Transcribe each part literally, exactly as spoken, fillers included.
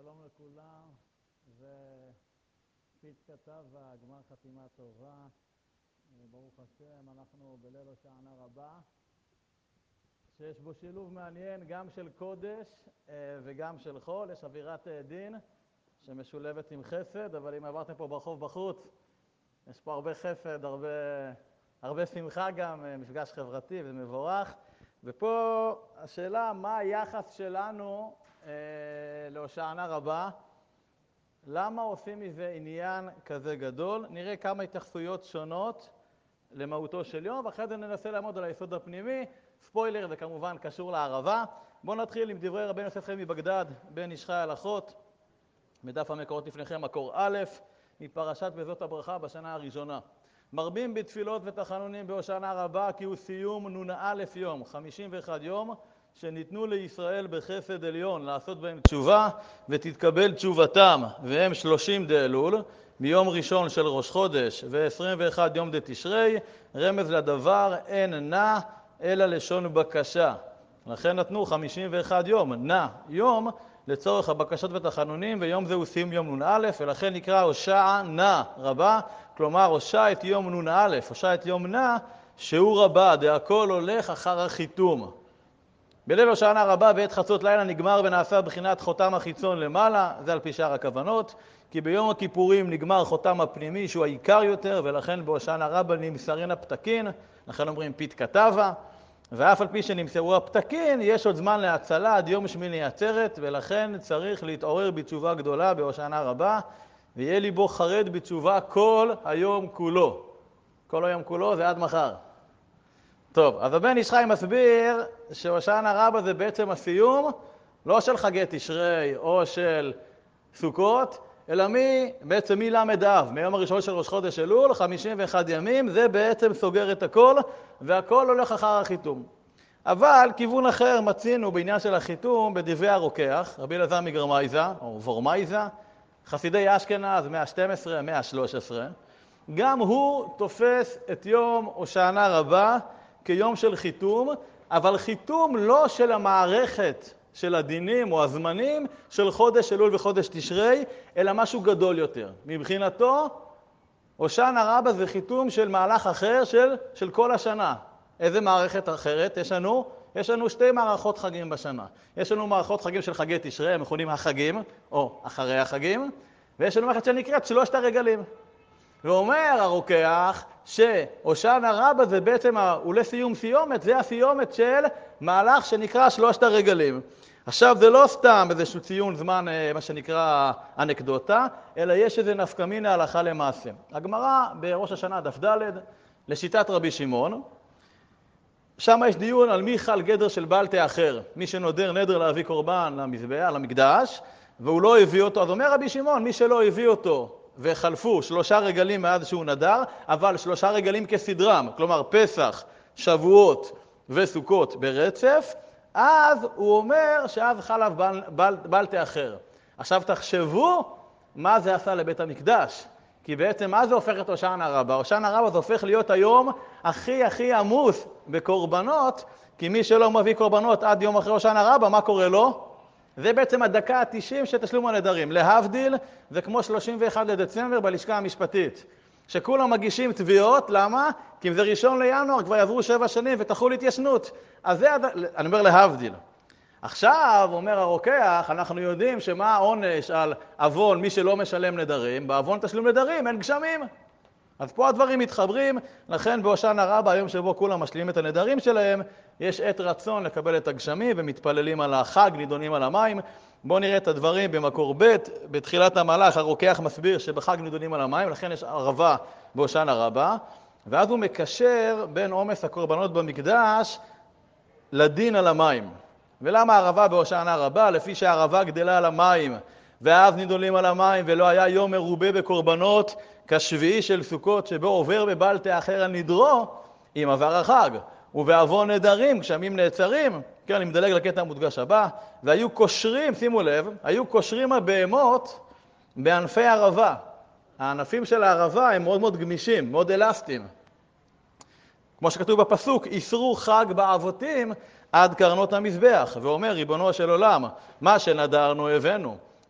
שלום לכולם, ופית כתב והגמר חתימה טובה. ברוך השם, אנחנו בליל הושענא רבה, שיש בו שילוב מעניין גם של קודש וגם של חול. יש אווירת דין שמשולבת עם חסד, אבל אם עברתם פה ברחוב בחוץ, יש פה הרבה חסד, הרבה, הרבה שמחה גם, מפגש חברתי ומבורך. ופה השאלה, מה היחס שלנו אה, להושענא רבה? למה עושים מזה עניין כזה גדול? נראה כמה התייחסויות שונות למהותו של יום, ואחרי זה ננסה לעמוד על היסוד הפנימי. ספוילר, זה כמובן קשור לערבה. בואו נתחיל עם דברי רבנו יוסף חיים מבגדד, בן איש חי הלכות, מדף המקורות לפניכם, מקור א', מפרשת וזאת הברכה בשנה הראשונה. מרבים בתפילות ותחנונים בהושענא רבה, כי הוא סיום נ"א יום, חמישים ואחד יום, שניתנו לישראל בחסד עליון לעשות בהם תשובה, ותתקבל תשובתם, והם שלושים דאלול, מיום ראשון של ראש חודש ו-עשרים ואחד יום דתשרי. רמז לדבר, אין נע אלא לשון בקשה. לכן נתנו חמישים ואחד יום, נע יום, לצורך הבקשות ותחנונים, ויום זה הוא סיום יום נ"א, ולכן נקרא הושענא רבה, כלומר הושע את יום נ"א, הושע את יום נע, שהוא רבה, דהכל הולך אחר החיתום. בליל הושענא רבה בעת חצות לילה נגמר ונעשה בחינת חותם החיצון למעלה, זה על פי שאר הכוונות, כי ביום הכיפורים נגמר חותם הפנימי שהוא העיקר יותר, ולכן בהושענא רבה נמסרין הפתקין, לכן אומרים פית כתבה, ואף על פי שנמסרו הפתקין, יש עוד זמן להצלה עד יום שמיני עצרת, ולכן צריך להתעורר בתשובה גדולה בהושענא רבה, ויהיה ליבו חרד בתשובה כל היום כולו. כל היום כולו זה עד מחר. טוב, אז הבן איש חי מסביר שהושענא רבה זה בעצם הסיום, לא של חגי תשרי או של סוכות, אלא מי, בעצם מי למד אב, מיום הראשון של ראש חודש אלול, חמישים ואחד ימים, זה בעצם סוגר את הכל, והכל הולך אחר החיתום. אבל כיוון אחר מצינו בעניין של החיתום בדברי הרוקח, רבי אלעזר מגרמייזה, או וורמייזה, חסידי אשכנז, מאה ה-שתים עשרה, מאה ה-שלוש עשרה, גם הוא תופס את יום הושענא רבה כיום של חיתום, אבל חיתום לא של המערכת של הדינים או הזמנים של חודש אלול וחודש תשרי, אלא משהו גדול יותר. מבחינתו, הושענא רבה זה חיתום של מהלך אחר של, של כל השנה. איזה מערכת אחרת? יש לנו, יש לנו שתי מערכות חגים בשנה. יש לנו מערכות חגים של חגי תשרי, הם מכונים החגים, או אחרי החגים, ויש לנו מערכת שנקראת שלושת הרגלים. ואומר הרוקח שהושענא רבה זה בעצם אולי סיום סיומת, זה הסיומת של מהלך שנקרא שלושת הרגלים. עכשיו זה לא סתם איזשהו ציון זמן, מה שנקרא אנקדוטה, אלא יש איזה נפקא מינה הלכה למעשה. הגמרא בראש השנה דף ד' לשיטת רבי שמעון, שם יש דיון על מי חל גדר של בעל תאחר, מי שנודר נדר להביא קורבן למזבח, למקדש, והוא לא הביא אותו. אז אומר רבי שמעון, מי שלא הביא אותו וחלפו שלושה רגלים מאז שהוא נדר, אבל שלושה רגלים כסדרם, כלומר פסח, שבועות וסוכות ברצף, אז הוא אומר שאז חלף בל, בל, בל תאחר. עכשיו תחשבו מה זה עשה לבית המקדש, כי בעצם מה זה הופך את הושענא רבה? הושענא רבה זה הופך להיות היום הכי הכי עמוס בקורבנות, כי מי שלא מביא קורבנות עד יום אחרי הושענא רבה, מה קורה לו? זה בעצם הדקה ה-תשעים של תשלום הנדרים. להבדיל, זה כמו שלושים ואחד לדצמבר בלשכה המשפטית, שכולם מגישים תביעות. למה? כי אם זה ראשון לינואר כבר יעברו שבע שנים ותחול התיישנות. אז זה, אני אומר להבדיל. עכשיו, אומר הרוקח, אנחנו יודעים שמה העונש על אבון מי שלא משלם נדרים? באבון תשלום נדרים אין גשמים. אז פה הדברים מתחברים, לכן בהושענא רבה, היום שבו כולם משלימים את הנדרים שלהם, יש עת רצון לקבל את הגשמים ומתפללים על החג, נידונים על המים. בואו נראה את הדברים במקור ב'. בתחילת המהלך הרוקח מסביר שבחג נידונים על המים, לכן יש ערבה בהושענא רבה, ואז הוא מקשר בין עומס הקורבנות במקדש לדין על המים. ולמה ערבה בהושענא רבה? לפי שהערבה גדלה על המים, ואז נידונים על המים, ולא היה יום מרובה בקורבנות, כשביעי של סוכות שבו עובר בבל תאחר על נדרו, אם עבר החג. ובעוון נדרים, גשמים נעצרים, כן, אני מדלג לקטע המודגש הבא, והיו קושרים, שימו לב, היו קושרים הבהמות בענפי ערבה. הענפים של הערבה הם מאוד מאוד גמישים, מאוד אלסטיים. כמו שכתוב בפסוק, איסרו חג באבותים עד קרנות המזבח. ואומר, ריבונו של עולם, מה שנדרנו הבאנו,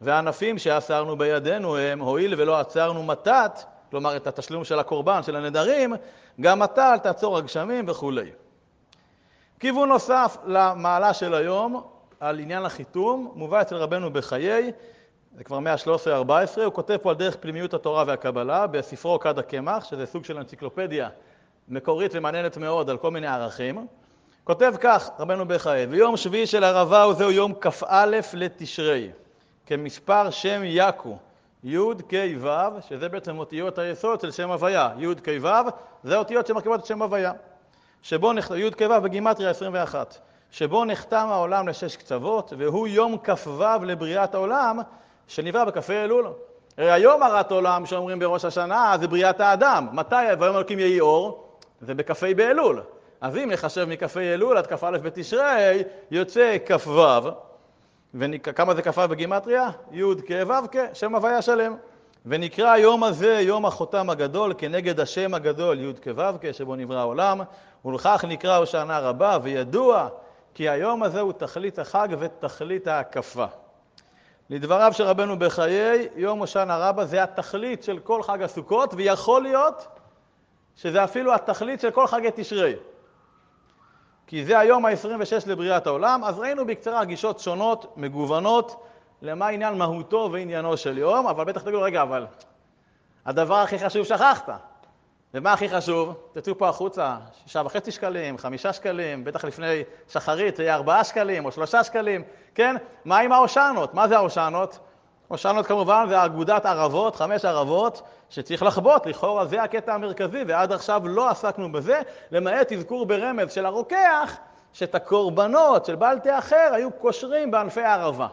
והענפים שאסרנו בידינו הם, הועיל ולא עצרנו מתת, כלומר את התשלום של הקורבן, של הנדרים, גם מטל, תעצור הגשמים וכו'. כיוון נוסף למעלה של היום, על עניין החיתום, מובא אצל רבנו בחיי, זה כבר מאה שלוש עשרה ארבע עשרה, הוא כותב פה על דרך פנימיות התורה והקבלה, בספרו כד הקמח, שזה סוג של אנציקלופדיה מקורית ומעניינת מאוד על כל מיני ערכים. כותב כך, רבנו בחיי, ויום שביעי של ערבה וזהו יום כ"א לתשרי, כמספר שם יקו, י' כ' ו', שזה בעצם אותיות היסוד של שם הוויה, י' כ' ו', זה אותיות שמרכיבות את שם הוויה. שבו נחתם, י' כ' ו' בגימטריה עשרים ואחת, שבו נחתם העולם לשש קצוות, והוא יום כ"ו לבריאת העולם, שנברא בכ"ה אלול. הרי היום הרת עולם שאומרים בראש השנה, זה בריאת האדם. מתי ויום אלוקים יהי אור? זה בכ"ה באלול. אז אם נחשב מכ"ה אלול עד כ"א בתשרי, יוצא כ"ו, וכמה זה כ"ו בגימטריה? י' כ' ו' כ', שם הוויה שלם. ונקרא היום הזה יום החותם הגדול, כנגד השם הגדול י' כ' ו' כ', שבו נברא העולם, ולכך נקרא הושענא רבה, וידוע כי היום הזה הוא תכלית החג ותכלית ההקפה. לדבריו של רבנו בחיי, יום הושענא רבה זה התכלית של כל חג הסוכות, ויכול להיות שזה אפילו התכלית של כל חגי תשרי. כי זה היום ה-עשרים ושש לבריאת העולם, אז ראינו בקצרה גישות שונות, מגוונות, למה עניין מהותו ועניינו של יום, אבל בטח תגידו, רגע, אבל הדבר הכי חשוב שכחת. ומה הכי חשוב? תצאו פה החוצה, שישה וחצי שקלים, חמישה שקלים, בטח לפני שחרית, זה יהיה ארבעה שקלים או שלושה שקלים, כן? מה עם ההושענות? מה זה ההושענות? הושענות כמובן זה אגודת ערבות, חמש ערבות, שצריך לחבות, לכאורה זה הקטע המרכזי, ועד עכשיו לא עסקנו בזה, למעט אזכור ברמז של הרוקח, שאת הקורבנות של בעל תה אחר היו קושרים בענפי הערבה.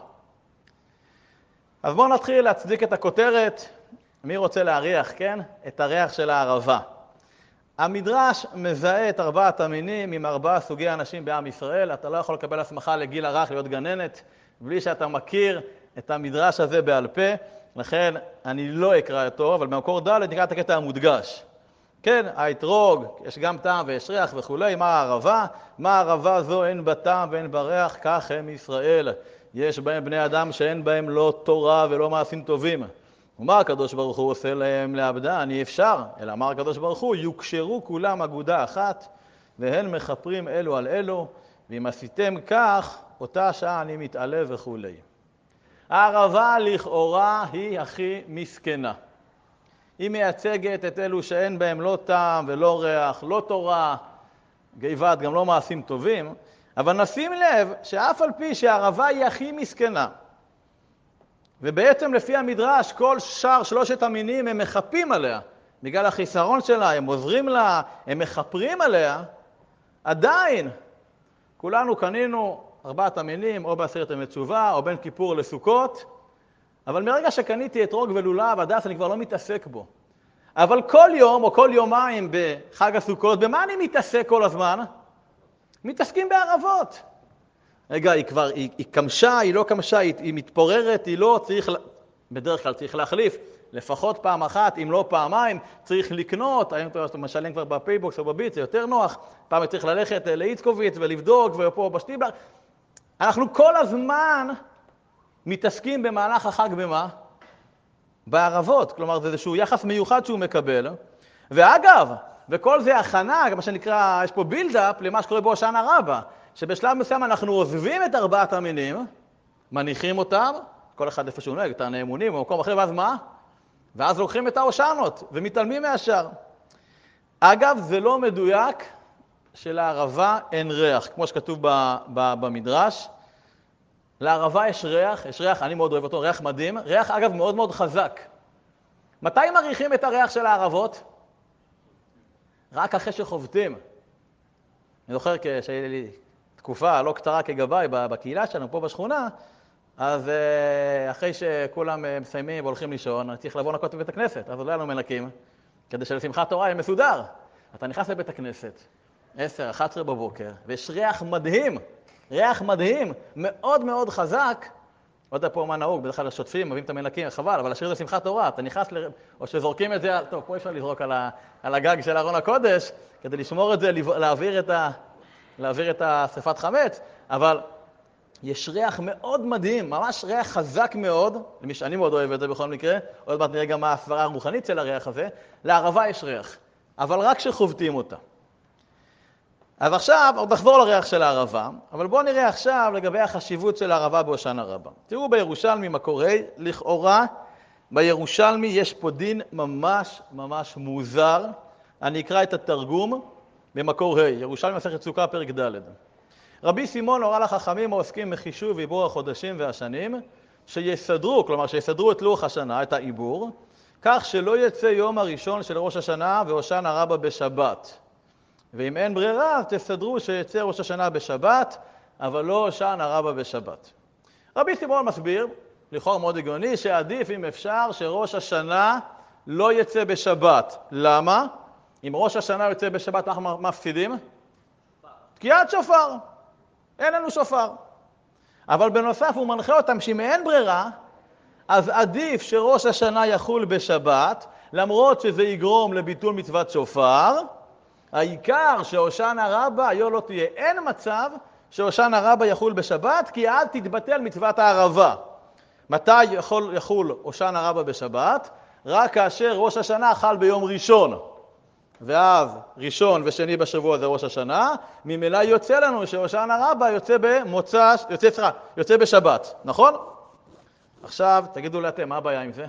אז בואו נתחיל להצדיק את הכותרת, מי רוצה להריח, כן? את הריח של הערבה. המדרש מזהה את ארבעת המינים עם ארבעה סוגי אנשים בעם ישראל. אתה לא יכול לקבל הסמכה לגיל הרך להיות גננת, בלי שאתה מכיר את המדרש הזה בעל פה. לכן אני לא אקרא אותו, אבל במקור ד' נקרא את הקטע המודגש. כן, האתרוג, יש גם טעם ויש ריח וכולי. מה הערבה? מה הערבה זו? אין בה טעם ואין בה ריח, כך הם ישראל. יש בהם בני אדם שאין בהם לא תורה ולא מעשים טובים. ומה הקדוש ברוך הוא עושה להם לעבדן? אי אפשר. אלא אמר הקדוש ברוך הוא, יוקשרו כולם אגודה אחת, והן מחפרים אלו על אלו, ואם עשיתם כך, אותה שעה אני מתעלה וכו'. הערבה לכאורה היא הכי מסכנה. היא מייצגת את אלו שאין בהם לא טעם ולא ריח, לא תורה, גאיבת, גם לא מעשים טובים, אבל נשים לב שאף על פי שהערבה היא הכי מסכנה, ובעצם לפי המדרש כל שאר שלושת המינים הם מחפים עליה, בגלל החיסרון שלה, הם עוזרים לה, הם מחפרים עליה, עדיין כולנו קנינו ארבעת המינים, או בעשרת ימי תשובה, או בין כיפור לסוכות, אבל מרגע שקניתי אתרוג ולולב, הדס אני כבר לא מתעסק בו. אבל כל יום או כל יומיים בחג הסוכות, במה אני מתעסק כל הזמן? מתעסקים בערבות. רגע, היא כבר, היא, היא קמשה, היא לא קמשה, היא, היא מתפוררת, היא לא, צריך, בדרך כלל צריך להחליף, לפחות פעם אחת, אם לא פעמיים, צריך לקנות, היום אתה משלם כבר בפייבוקס או בביט, זה יותר נוח, פעם צריך ללכת לאיצקוביץ ולבדוק, ופה בשטיבר. אנחנו כל הזמן מתעסקים במהלך החג במה? בערבות, כלומר זה איזשהו יחס מיוחד שהוא מקבל, ואגב, וכל זה הכנה, מה שנקרא, יש פה בילדאפ למה שקורה בהושענא רבה, שבשלב מסוים אנחנו עוזבים את ארבעת המינים, מניחים אותם, כל אחד איפה שהוא נוהג, תענה אמונים במקום אחר, ואז מה? ואז לוקחים את ההושענות ומתעלמים מהשאר. אגב, זה לא מדויק שלערבה אין ריח, כמו שכתוב ב- ב- במדרש. לערבה יש ריח, יש ריח, אני מאוד אוהב אותו, ריח מדהים, ריח אגב מאוד מאוד חזק. מתי מריחים את הריח של הערבות? רק אחרי שחובטים. אני זוכר שהייתה לי תקופה לא קצרה כגבאי בקהילה שלנו, פה בשכונה, אז אחרי שכולם מסיימים והולכים לישון, אני צריך לבוא לנקות בבית הכנסת, אז עוד לא היה לנו מנקים, כדי שלשמחת תורה יהיה מסודר. אתה נכנס לבית הכנסת, עשר, אחת עשרה בבוקר, ויש ריח מדהים, ריח מדהים, מאוד מאוד חזק. לא יודע פה מה נהוג, בדרך כלל שוטפים, מביאים את המנקים, חבל, אבל להשאיר את זה שמחת תורה, אתה נכנס, ל... או שזורקים את זה, טוב, פה אפשר לזרוק על, ה... על הגג של ארון הקודש, כדי לשמור את זה, להעביר את, ה... להעביר את השרפת חמץ, אבל יש ריח מאוד מדהים, ממש ריח חזק מאוד, למי שאני מאוד אוהב את זה בכל מקרה, עוד מעט נראה גם מה הסברה הרוחנית של הריח הזה, לערבה יש ריח, אבל רק כשחובטים אותה. אז עכשיו, עוד נחזור לריח של הערבה, אבל בואו נראה עכשיו לגבי החשיבות של הערבה בהושענא רבה. תראו בירושלמי מקור ה', לכאורה בירושלמי יש פה דין ממש ממש מוזר. אני אקרא את התרגום במקור ה', ירושלמי מסכת סוכה פרק ד'. רבי סימון הורה לחכמים העוסקים בחישוב עיבור החודשים והשנים, שיסדרו, כלומר שיסדרו את לוח השנה, את העיבור, כך שלא יצא יום הראשון של ראש השנה והושענא רבה בשבת. ואם אין ברירה, תסדרו שיצא ראש השנה בשבת, אבל לא הושענא רבה בשבת. רבי סימון מסביר, לכאורה מאוד הגיוני, שעדיף אם אפשר שראש השנה לא יצא בשבת. למה? אם ראש השנה יוצא בשבת, אנחנו מפסידים? תקיעת שופר. אין לנו שופר. אבל בנוסף הוא מנחה אותם שאם אין ברירה, אז עדיף שראש השנה יחול בשבת, למרות שזה יגרום לביטול מצוות שופר, העיקר שהושענא רבה היו לא תהיה. אין מצב שהושענא רבה יחול בשבת, כי אז תתבטל מצוות הערבה. מתי יכול יחול הושענא רבה בשבת? רק כאשר ראש השנה חל ביום ראשון. ואז ראשון ושני בשבוע זה ראש השנה, ממילא יוצא לנו שהושענא רבה יוצא במוצא, יוצא, סליחה, יוצא בשבת, נכון? עכשיו תגידו לי אתם, מה הבעיה עם זה?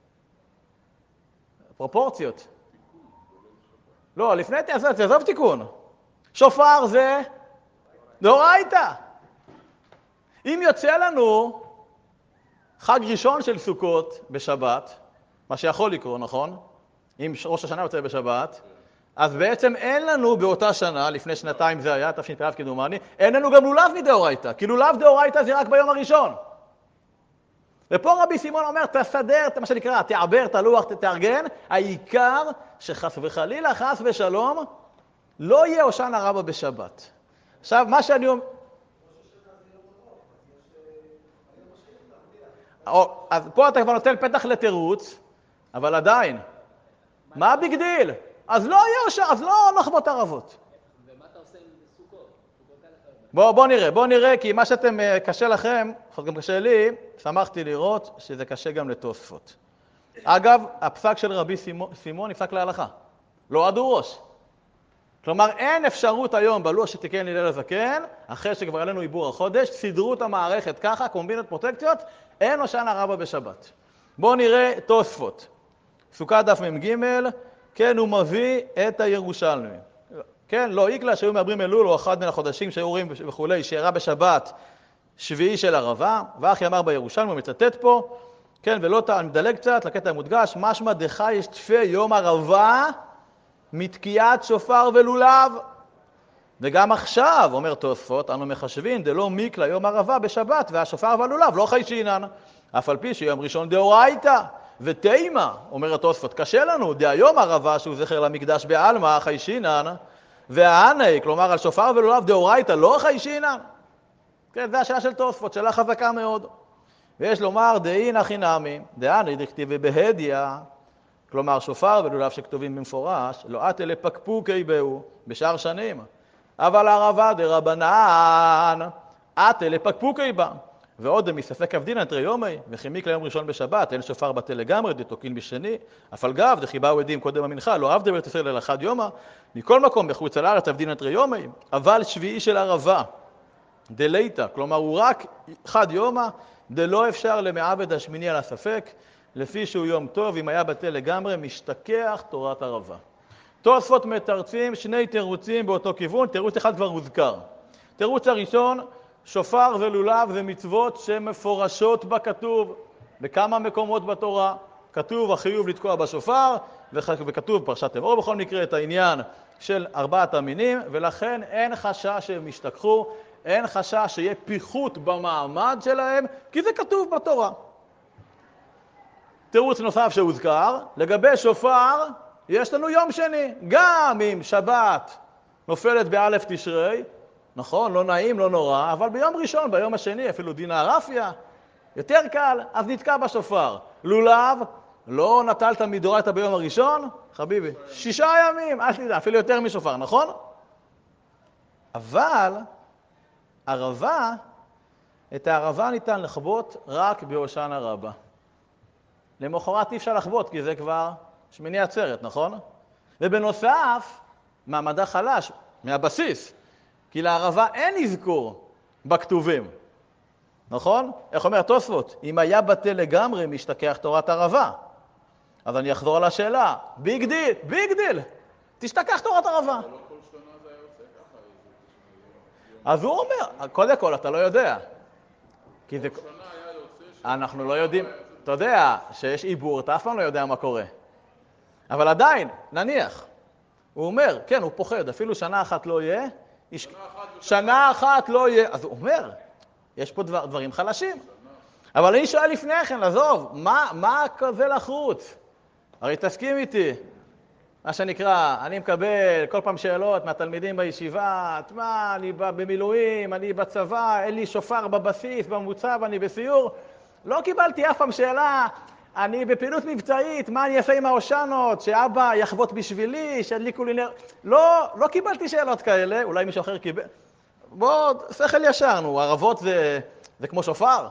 פרופורציות. לא, לפני תעזוב תיקון. שופר זה דאורייתא. אם יוצא לנו חג ראשון של סוכות בשבת, מה שיכול לקרות, נכון? אם ראש השנה יוצא בשבת, אז בעצם אין לנו באותה שנה, לפני שנתיים זה היה, תשפ"א כדומני, אין לנו גם לולב מדאורייתא, כי לולב דאורייתא זה רק ביום הראשון. ופה רבי סימון אומר, תסדר, מה שנקרא, תעבר, תלוח, תתארגן, העיקר שחס וחלילה, חס ושלום, לא יהיה הושענא רבה בשבת. עכשיו, מה שאני אומר... אז פה אתה כבר נותן פתח לתירוץ, אבל עדיין, מה הביג דיל? אז לא יהיה הושענא, אז לא נחבות ערבות. ומה אתה עושה עם סוכות? בואו בוא נראה, בואו נראה, כי מה שאתם קשה לכם, גם קשה לי, שמחתי לראות שזה קשה גם לתוספות. אגב, הפסק של רבי סימון נפסק להלכה, לא עדו ראש. כלומר, אין אפשרות היום בלוח שתיקן הלל הזקן, אחרי שכבר עלינו עיבור החודש, סידרו את המערכת ככה, קומבינות פרוטקציות, אין הושענא רבה בשבת. בואו נראה תוספות. סוכה דף מ"ג, כן, הוא מביא את הירושלמי. כן, לא איקלה שהיו מעברים אלול או אחד מן החודשים שהיו רואים וכולי, שאירע בשבת שביעי של ערבה, ואחי אמר בירושלמי, הוא מצטט פה, כן, ולא טען, מדלג קצת, לקטע המודגש, משמע דחי יש תפי יום ערבה, מתקיעת שופר ולולב. וגם עכשיו, אומר תוספות, אנו מחשבים, דלא מיקלה יום ערבה בשבת, והשופר והלולב לא חיישינן, אף על פי שיום ראשון דאורייתא, ותימה, אומר התוספות, קשה לנו, דהיום ערבה שהוא זכר למקדש בעלמא, חיישינן, והעני, כלומר על שופר ולולב דאורייתא, לא חיישינן. כן, זו השאלה של תוספות, שאלה חזקה מאוד. ויש לומר, דאין הכי נמי, דעני דכתיבי בהדיא, כלומר שופר ולולב שכתובים במפורש, לא אתי לפקפוקי בהו, בשאר שנים. אבל ערבה דרבנן, אתי לפקפוקי בה. ועוד מספק אבדינן תרי יומי, וכימיק ליום ראשון בשבת, אין שופר בטל לגמרי, דתוקין בשני, אף על גב, דכי באו עדים קודם המנחה, לא עבדי בארץ ישראל אלא אחד יומא, מכל מקום בחוץ על הארץ אבדינן תרי יומי, אבל שביעי של ערבה, דליתא, כלומר הוא רק אחד יומא, דלא אפשר למעבד השמיני על הספק, לפי שהוא יום טוב, אם היה בטל לגמרי, משתכח תורת ערבה. תוספות מתרצים שני תירוצים באותו כיוון, תירוץ אחד כבר הוזכר. תירוץ הראשון, שופר ולולב זה מצוות שמפורשות בכתוב, בכמה מקומות בתורה. כתוב החיוב לתקוע בשופר, וכתוב פרשת אמור בכל מקרה את העניין של ארבעת המינים, ולכן אין חשש שהם ישתכחו, אין חשש שיהיה פיחות במעמד שלהם, כי זה כתוב בתורה. תירוץ נוסף שהוזכר, לגבי שופר, יש לנו יום שני, גם אם שבת נופלת באלף תשרי, נכון, לא נעים, לא נורא, אבל ביום ראשון, ביום השני, אפילו דין הערפיה, יותר קל, אז נתקע בשופר. לולב, לא נטלת מדאורייתא ביום הראשון, חביבי, שישה ימים, אל תדע, אפילו יותר משופר, נכון? אבל ערבה, את הערבה ניתן לחוות רק בהושענא רבה. למחרת אי אפשר לחוות, כי זה כבר שמיני עצרת, נכון? ובנוסף, מעמדה חלש מהבסיס, כי לערבה אין אזכור בכתובים, נכון? איך אומר תוספות? אם היה בטל לגמרי משתכח תורת ערבה. אז אני אחזור על השאלה, ביג דיל, ביג דיל, תשתכח תורת ערבה. לא כל שנה זה היה יוצא ככה. אז הוא אומר, קודם כל, אתה לא יודע. כי זה... כל שנה היה יוצא... אנחנו לא יודעים, אתה יודע שיש עיבור, אתה אף פעם לא יודע מה קורה. אבל עדיין, נניח, הוא אומר, כן, הוא פוחד, אפילו שנה אחת לא יהיה, יש... שנה אחת לא יהיה, אז הוא אומר, יש פה דבר, דברים חלשים. אבל אני שואל לפני כן, עזוב, מה, מה כזה לחוץ? הרי תסכים איתי, מה שנקרא, אני מקבל כל פעם שאלות מהתלמידים בישיבה, מה, אני במילואים, אני בצבא, אין לי שופר בבסיס, במוצב, אני בסיור. לא קיבלתי אף פעם שאלה, אני בפעילות מבצעית, מה אני אעשה עם ההושענות, שאבא יחבוט בשבילי, שידליקו לי נר... לא, לא קיבלתי שאלות כאלה, אולי מישהו אחר קיבל. בוא, שכל ישר, נו, ערבות זה, זה כמו שופר.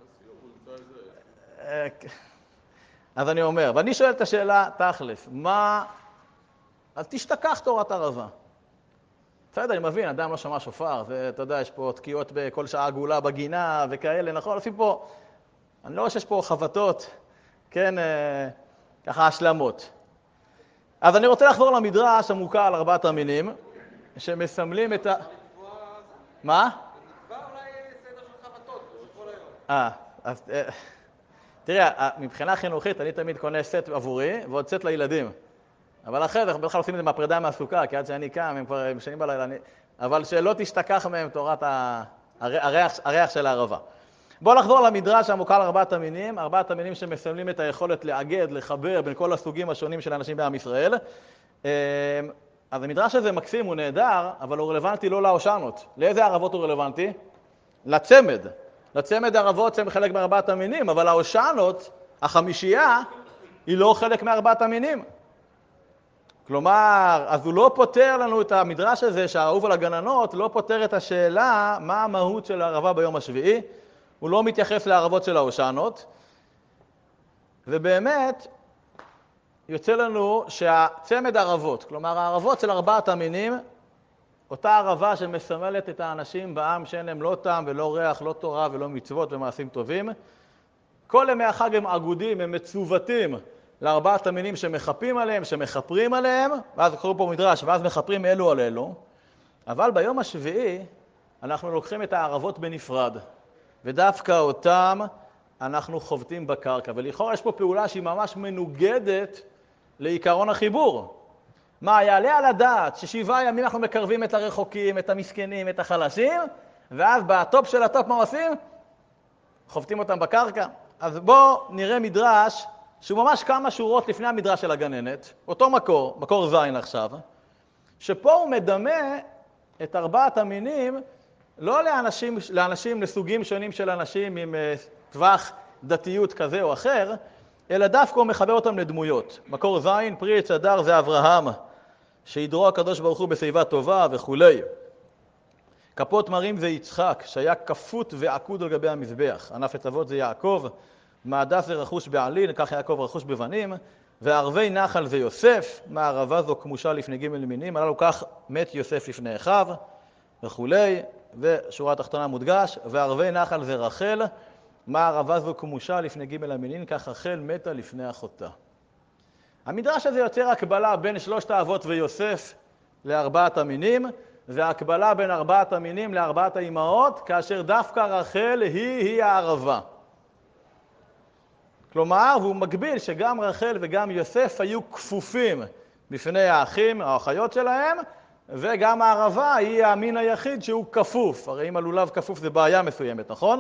אז אני אומר, ואני שואל את השאלה, תכלס, מה... אז תשתכח תורת ערבה. בסדר, אני מבין, אדם לא שמע שופר, ואתה יודע, יש פה תקיעות בכל שעה עגולה בגינה וכאלה, נכון? עושים פה... אני לא רואה שיש פה חבטות, כן, ככה השלמות. אז אני רוצה לחזור למדרש המוכר על ארבעת המינים, שמסמלים את ה... מה? נקבע אולי סדר של חבטות, כל היום. אה, אז... תראה, מבחינה חינוכית אני תמיד קונה סט עבורי, ועוד סט לילדים. אבל אחרי זה, אנחנו בכלל עושים את זה מהפרידה מהסוכה, כי עד שאני קם, הם כבר משנים בלילה. אני... אבל שלא תשתכח מהם תורת ה... הריח, הריח של הערבה. בואו נחזור למדרש המוכר על ארבעת המינים, ארבעת המינים שמסמלים את היכולת לאגד, לחבר בין כל הסוגים השונים של האנשים בעם ישראל. אז המדרש הזה מקסים, הוא נהדר, אבל הוא רלוונטי לא להושענות. לאיזה ערבות הוא רלוונטי? לצמד. לצמד ערבות הם חלק מארבעת המינים, אבל ההושענות, החמישייה, היא לא חלק מארבעת המינים. כלומר, אז הוא לא פותר לנו את המדרש הזה, שהאהוב על הגננות, לא פותר את השאלה מה המהות של הערבה ביום השביעי. הוא לא מתייחס לערבות של ההושענות. ובאמת, יוצא לנו שהצמד ערבות, כלומר הערבות של ארבעת המינים, אותה ערבה שמסמלת את האנשים בעם שאין להם לא טעם ולא ריח, לא תורה ולא מצוות ומעשים טובים. כל ימי החג הם אגודים, הם מצוותים לארבעת המינים שמחפים עליהם, שמחפרים עליהם, ואז קוראים פה מדרש, ואז מחפרים אלו על אלו. אבל ביום השביעי אנחנו לוקחים את הערבות בנפרד, ודווקא אותם אנחנו חובטים בקרקע. ולכאורה יש פה פעולה שהיא ממש מנוגדת לעיקרון החיבור. מה, יעלה על הדעת ששבעה ימים אנחנו מקרבים את הרחוקים, את המסכנים, את החלשים, ואז בטופ של הטופ מה עושים? חובטים אותם בקרקע. אז בואו נראה מדרש שהוא ממש כמה שורות לפני המדרש של הגננת, אותו מקור, מקור זין עכשיו, שפה הוא מדמה את ארבעת המינים לא לאנשים, לאנשים, לסוגים שונים של אנשים עם טווח דתיות כזה או אחר, אלא דווקא הוא מחבר אותם לדמויות. מקור זין, פרי עץ הדר זה אברהם, שידרו הקדוש ברוך הוא בשיבה טובה וכו'. כפות מרים זה יצחק, שהיה כפות ועקוד על גבי המזבח. ענף עץ אבות זה יעקב, מעדף זה רכוש בעלין, כך יעקב רכוש בבנים, וערבי נחל זה יוסף, מערבה זו כמושה לפני ג' מינים, הללו כך מת יוסף לפני אחיו וכו'. ושורה התחתונה מודגש, וערבי נחל זה רחל, מערבה זו כמושה לפני ג' המינים, כך רחל מתה לפני אחותה. המדרש הזה יוצר הקבלה בין שלושת האבות ויוסף לארבעת המינים, והקבלה בין ארבעת המינים לארבעת האימהות, כאשר דווקא רחל היא היא הערבה. כלומר, והוא מגביל שגם רחל וגם יוסף היו כפופים בפני האחים, האחיות שלהם, וגם הערבה היא המין היחיד שהוא כפוף. הרי אם הלולב כפוף זה בעיה מסוימת, נכון?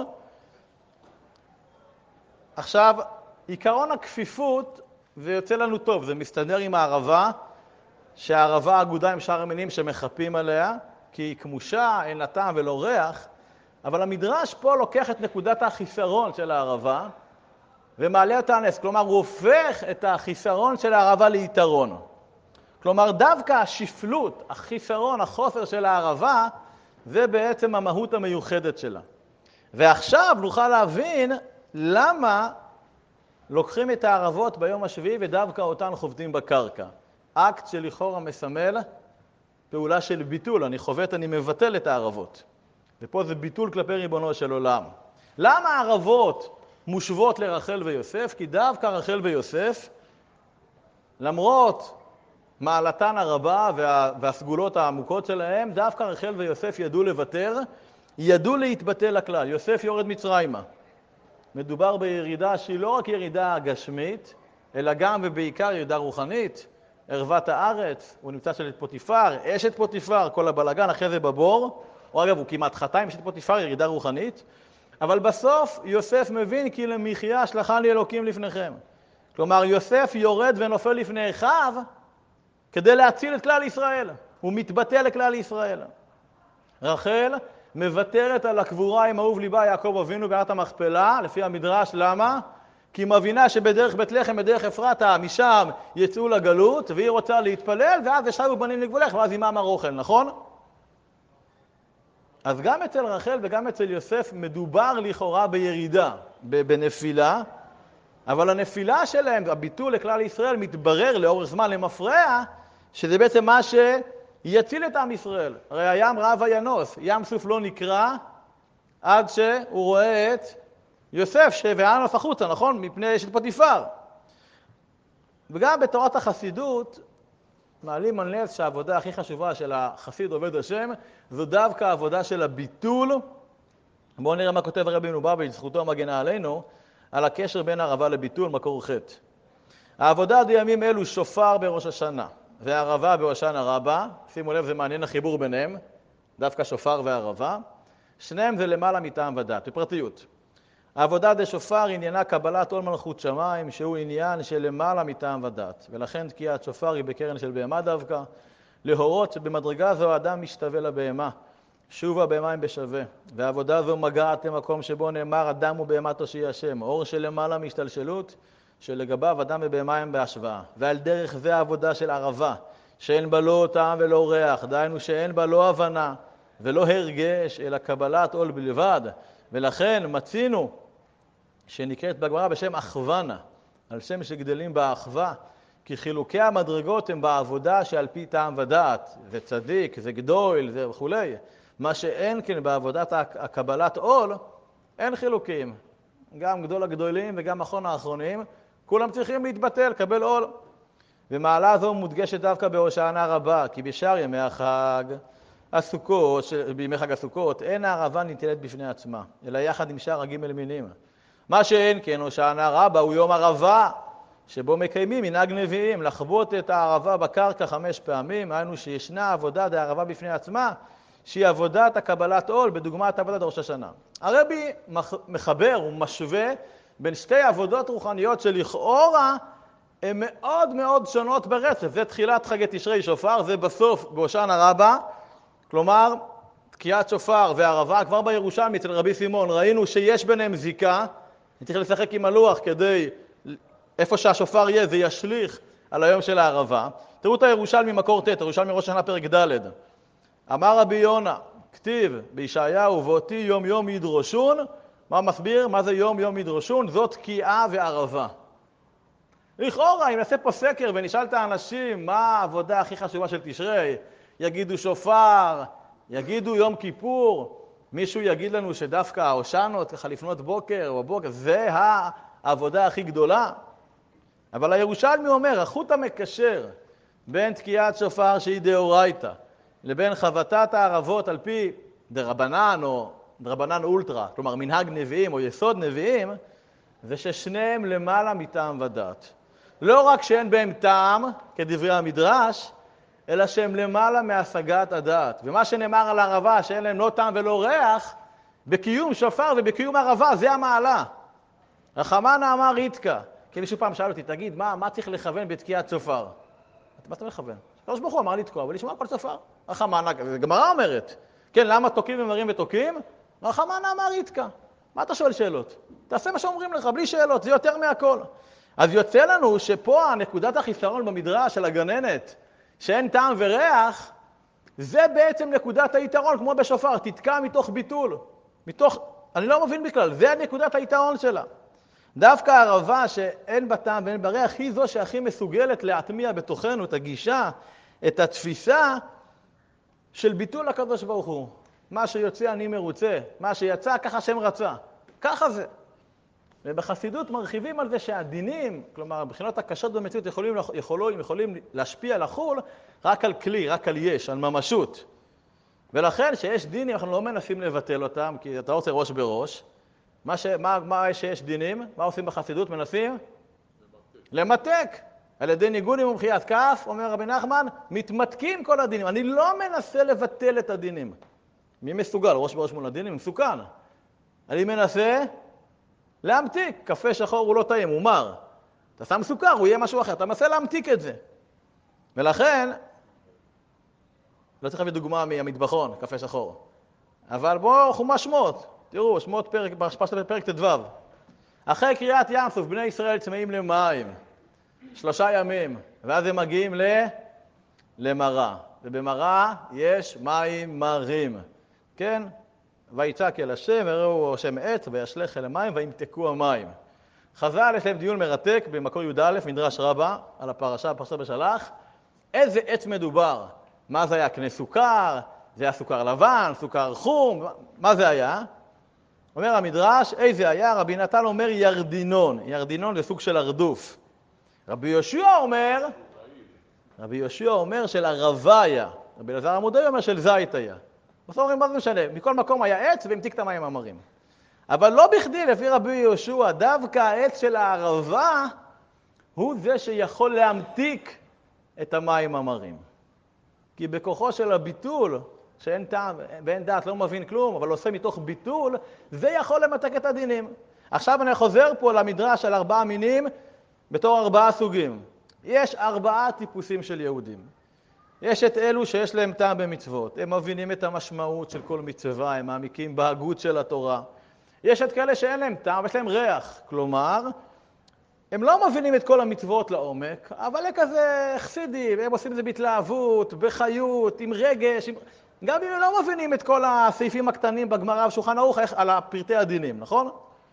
עכשיו, עיקרון הכפיפות זה יוצא לנו טוב, זה מסתדר עם הערבה, שהערבה אגודה עם שאר המינים שמחפים עליה, כי היא כמושה, אין לה טעם ולא ריח, אבל המדרש פה לוקח את נקודת החיסרון של הערבה, ומעלה אותה נס, כלומר הוא הופך את החיסרון של הערבה ליתרון. כלומר דווקא השפלות, החיסרון, החוסר של הערבה, זה בעצם המהות המיוחדת שלה. ועכשיו נוכל להבין למה לוקחים את הערבות ביום השביעי ודווקא אותן חובטים בקרקע. אקט שלכאורה מסמל פעולה של ביטול, אני חובט, אני מבטל את הערבות. ופה זה ביטול כלפי ריבונו של עולם. למה הערבות מושבות לרחל ויוסף? כי דווקא רחל ויוסף, למרות מעלתן הרבה וה, והסגולות העמוקות שלהם, דווקא רחל ויוסף ידעו לוותר, ידעו להתבטל לכלל. יוסף יורד מצרימה. מדובר בירידה שהיא לא רק ירידה גשמית, אלא גם ובעיקר ירידה רוחנית. ערוות הארץ, הוא נמצא של פוטיפר, אשת פוטיפר, כל הבלגן אחרי זה בבור, או אגב, הוא כמעט חטא עם אשת פוטיפר, ירידה רוחנית, אבל בסוף יוסף מבין כי למחיה שלחני אלוקים לפניכם. כלומר, יוסף יורד ונופל לפני אחיו כדי להציל את כלל ישראל. הוא מתבטא לכלל ישראל. רחל מוותרת על הקבורה עם אהוב ליבה יעקב אבינו בערת המכפלה, לפי המדרש, למה? כי היא מבינה שבדרך בית לחם, בדרך אפרתה, משם יצאו לגלות, והיא רוצה להתפלל, ואז ישבו בנים לגבולך, ואז אימם הרוכל, נכון? אז גם אצל רחל וגם אצל יוסף מדובר לכאורה בירידה, בנפילה, אבל הנפילה שלהם, הביטול לכלל ישראל, מתברר לאורך זמן למפרע, שזה בעצם מה שיציל את עם ישראל. הרי הים רעב וינוס, ים סוף לא נקרא, עד שהוא רואה את יוסף שויאנוס החוצה, נכון? מפני אשת פוטיפר. וגם בתורת החסידות, מעלים על נס שהעבודה הכי חשובה של החסיד עובד השם, זו דווקא העבודה של הביטול. בואו נראה מה כותב הרבי מלובביץ', זכותו המגנה עלינו, על הקשר בין ערבה לביטול, מקור חטא. העבודה בימים אלו שופר בראש השנה, והערבה בהושענא רבה, שימו לב, זה מעניין החיבור ביניהם, דווקא שופר והערבה, שניהם זה למעלה מטעם ודת, בפרטיות. העבודה דשופר עניינה קבלת עול מלכות שמיים, שהוא עניין של למעלה מטעם ודת, ולכן תקיעת שופר היא בקרן של בהמה דווקא, להורות שבמדרגה זו האדם משתווה לבהמה, שובה בהמה בשווה, והעבודה זו מגעת למקום שבו נאמר אדם ובהמה תושיע השם, אור של למעלה מהשתלשלות, שלגביו אדם ובהמה הם בהשוואה. ועל דרך זה העבודה של ערבה, שאין בה לא טעם ולא ריח, דהיינו שאין בה לא הבנה ולא הרגש, אלא קבלת עול בלבד, ולכן מצינו שנקראת בגמרא בשם אחוונה, על שם שגדלים באחווה, כי חילוקי המדרגות הם בעבודה שעל פי טעם ודעת, זה צדיק, זה גדול, זה וכו'. מה שאין כן בעבודת הקבלת עול, אין חילוקים. גם גדול הגדולים וגם אחרון האחרונים, כולם צריכים להתבטל, לקבל עול. ומעלה זו מודגשת דווקא בהושענא רבה, כי בשאר ימי החג, הסוכות, בימי חג הסוכות, אין הערבה ניטלת בפני עצמה, אלא יחד עם שאר הגימל מינים. מה שאין כן, הושענא רבה הוא יום ערבה, שבו מקיימים מנהג נביאים, לחבוט את הערבה בקרקע חמש פעמים, היינו שישנה עבודה דערבה בפני עצמה, שהיא עבודת הקבלת עול, בדוגמת עבודת ראש השנה. הרבי מחבר ומשווה בין שתי עבודות רוחניות שלכאורה הן מאוד מאוד שונות ברצף. זה תחילת חגי תשרי שופר, זה בסוף בהושענא רבה, כלומר תקיעת שופר וערבה, כבר בירושלמי אצל רבי סימון ראינו שיש ביניהם זיקה, צריך לשחק עם הלוח כדי, איפה שהשופר יהיה זה ישליך על היום של הערבה. תראו את הירושלמי מקור ט', ירושלמי ראש השנה פרק ד'. אמר רבי יונה, כתיב בישעיהו, ואותי יום יום ידרושון, מה מסביר? מה זה יום יום ידרושון? זאת תקיעה וערבה. לכאורה, אם נעשה פה סקר ונשאל את האנשים מה העבודה הכי חשובה של תשרי, יגידו שופר, יגידו יום כיפור, מישהו יגיד לנו שדווקא ההושענות, ככה לפנות בוקר או בוקר, זה העבודה הכי גדולה. אבל הירושלמי אומר, החוט המקשר בין תקיעת שופר שהיא דאורייתא, לבין חבטת הערבות על פי דרבנן או דרבנן אולטרה, כלומר מנהג נביאים או יסוד נביאים, זה ששניהם למעלה מטעם ודעת. לא רק שאין בהם טעם, כדברי המדרש, אלא שהם למעלה מהשגת הדעת. ומה שנאמר על ערבה, שאין להם לא טעם ולא ריח, בקיום שופר ובקיום ערבה, זה המעלה. רחמנא אמר איתקא, כי מישהו פעם שאל אותי, תגיד, מה, מה צריך לכוון בתקיעת שופר? מה אתה מכוון? הקדוש ברוך הוא אמר לתקוע, ולשמוע כל שופר. רחמנא, גמרא אומרת. כן, למה תוקעים ומרים ותוקעים? רחמנא אמר איתקא. מה אתה שואל שאלות? תעשה מה שאומרים לך, בלי שאלות, זה יותר מהכל. אז יוצא לנו שפה נקודת החיסרון במדרש של הגננת, שאין טעם וריח, זה בעצם נקודת היתרון, כמו בשופר, תתקע מתוך ביטול, מתוך אני לא מבין בכלל, זה נקודת היתרון שלה. דווקא הערבה שאין בה טעם ואין בה ריח, היא זו שהכי מסוגלת להטמיע בתוכנו את הגישה, את התפיסה של ביטול הקדוש ברוך הוא. מה שיוצא אני מרוצה, מה שיצא ככה השם רצה. ככה זה. ובחסידות מרחיבים על זה שהדינים, כלומר, הבחינות הקשות במציאות יכולים, יכולים, יכולים להשפיע, לחול, רק על כלי, רק על יש, על ממשות. ולכן שיש דינים, אנחנו לא מנסים לבטל אותם, כי אתה רוצה ראש בראש. מה, ש, מה, מה שיש דינים? מה עושים בחסידות? מנסים? למתק. למתק. על ידי ניגון עם ומחיית כף, אומר רבי נחמן, מתמתקים כל הדינים. אני לא מנסה לבטל את הדינים. מי מסוגל? ראש בראש מול הדינים? מסוכן. אני מנסה להמתיק. קפה שחור הוא לא טעים, הוא מר. אתה שם סוכר, הוא יהיה משהו אחר. אתה מנסה להמתיק את זה. ולכן, לא צריך להביא דוגמה מהמטבחון, קפה שחור. אבל בואו חומש שמות. תראו, שמות פרק, בהשפעה של פרק תדו. אחרי קריאת ים סוף, בני ישראל צמאים למים. שלושה ימים. ואז הם מגיעים ל... למרה. ובמרה יש מים מרים. כן? ויצעק אל השם, וראו השם עץ, וישלך אל המים, וימתקו המים. חז"ל יש להם דיון מרתק במקור י"א, מדרש רבה, על הפרשה, פרשת בשלח. איזה עץ מדובר? מה זה היה? קנה סוכר? זה היה סוכר לבן, סוכר חום? מה זה היה? אומר המדרש, איזה היה? רבי נתן אומר ירדינון. ירדינון זה סוג של ארדוף. רבי יהושע אומר, רבי יהושע אומר של ערבה היה. רבי אלעזר עמודאי אומר של זית היה. בסוף אומרים, מה זה משנה? מכל מקום היה עץ והמתיק את המים המרים. אבל לא בכדי, לפי רבי יהושע, דווקא העץ של הערבה הוא זה שיכול להמתיק את המים המרים. כי בכוחו של הביטול, שאין טעם ואין דעת, לא מבין כלום, אבל עושה מתוך ביטול, זה יכול למתק את הדינים. עכשיו אני חוזר פה למדרש על ארבעה מינים, בתור ארבעה סוגים. יש ארבעה טיפוסים של יהודים. יש את אלו שיש להם טעם במצוות, הם מבינים את המשמעות של כל מצווה, הם מעמיקים בהגות של התורה. יש את כאלה שאין להם טעם, יש להם ריח, כלומר, הם לא מבינים את כל המצוות לעומק, אבל הם כזה חסידים, הם עושים את זה בהתלהבות, בחיות, עם רגש, עם... גם אם הם לא מבינים את כל הסעיפים הקטנים בגמרא ושולחן ערוך על פרטי הדינים, נכון?